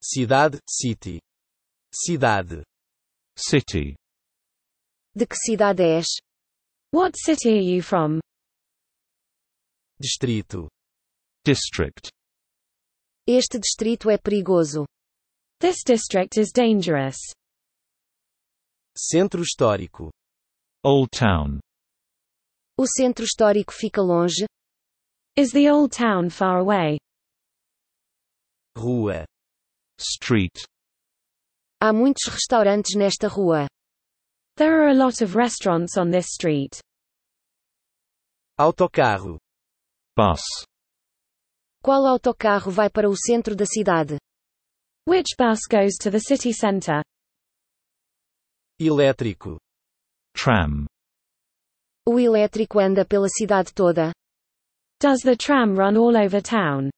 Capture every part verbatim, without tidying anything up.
Cidade, city. Cidade. City. De que cidade és? What city are you from? Distrito. District. Este distrito é perigoso. This district is dangerous. Centro histórico. Old Town. O centro histórico fica longe? Is the old town far away? Rua. Street. Há muitos restaurantes nesta rua. There are a lot of restaurants on this street. Autocarro. Bus. Qual autocarro vai para o centro da cidade? Which bus goes to the city center? Elétrico. Tram. O elétrico anda pela cidade toda? Does the tram run all over town?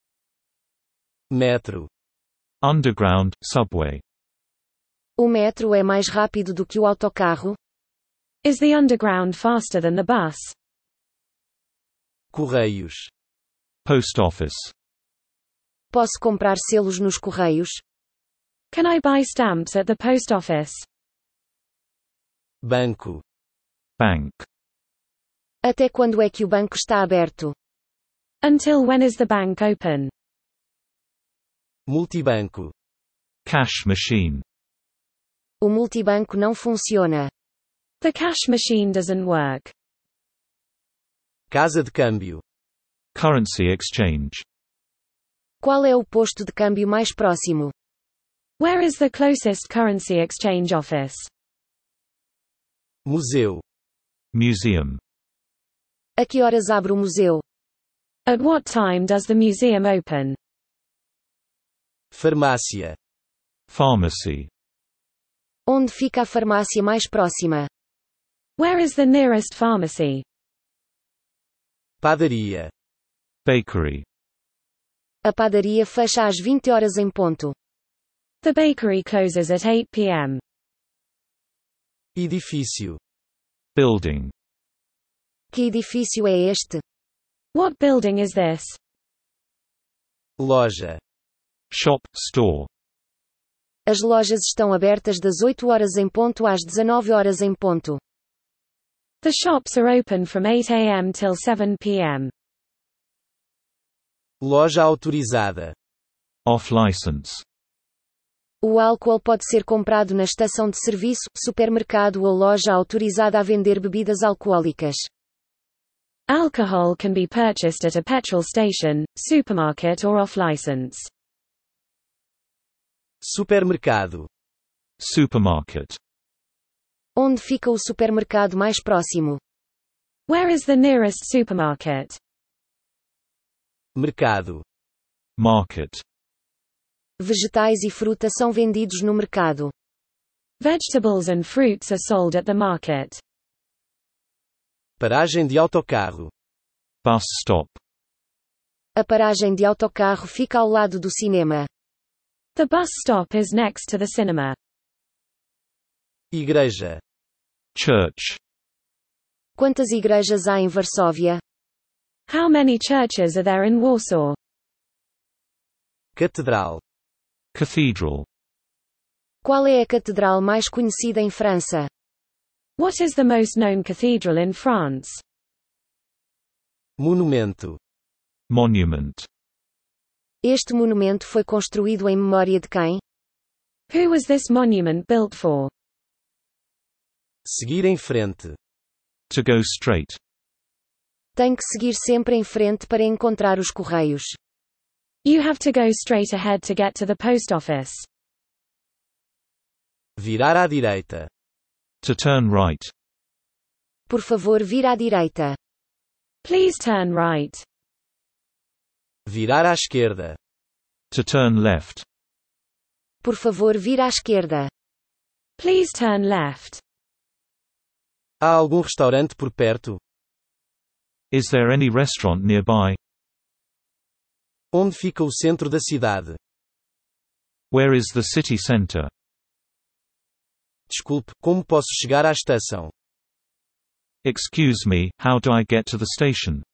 Metro. Underground, subway. O metro é mais rápido do que o autocarro? Is the underground faster than the bus? Correios. Post office. Posso comprar selos nos correios? Can I buy stamps at the post office? Banco. Bank. Até quando é que o banco está aberto? Until when is the bank open? Multibanco. Cash machine. O multibanco não funciona. The cash machine doesn't work. Casa de câmbio. Currency exchange. Qual é o posto de câmbio mais próximo? Where is the closest currency exchange office? Museu. Museum. A que horas abre o museu? At what time does the museum open? Farmácia. Pharmacy. Onde fica a farmácia mais próxima? Where is the nearest pharmacy? Padaria. Bakery. A padaria fecha às vinte horas em ponto. The bakery closes at eight p m Edifício. Building. Que edifício é este? What building is this? Loja. Shop, store. As lojas estão abertas das oito horas em ponto às dezenove horas em ponto. The shops are open from eight a m till seven p m Loja autorizada. Off license. O álcool pode ser comprado na estação de serviço, supermercado ou loja autorizada a vender bebidas alcoólicas. Alcohol can be purchased at a petrol station, supermarket or off license. Supermercado. Supermarket. Onde fica o supermercado mais próximo? Where is the nearest supermarket? Mercado. Market. Vegetais e fruta são vendidos no mercado. Vegetables and fruits are sold at the market. Paragem de autocarro. Bus stop. A paragem de autocarro fica ao lado do cinema. The bus stop is next to the cinema. Igreja. Church. Quantas igrejas há em Varsóvia? How many churches are there in Warsaw? Catedral. Cathedral. Qual é a catedral mais conhecida em França? What is the most known cathedral in France? Monumento. Monument. Este monumento foi construído em memória de quem? Who was this monument built for? Seguir em frente. To go straight. Tem que seguir sempre em frente para encontrar os correios. You have to go straight ahead to get to the post office. Virar à direita. To turn right. Por favor, vire à direita. Please turn right. Virar à esquerda. To turn left. Por favor, vire à esquerda. Please turn left. Há algum restaurante por perto? Is there any restaurant nearby? Onde fica o centro da cidade? Where is the city center? Desculpe, como posso chegar à estação? Excuse me, how do I get to the station?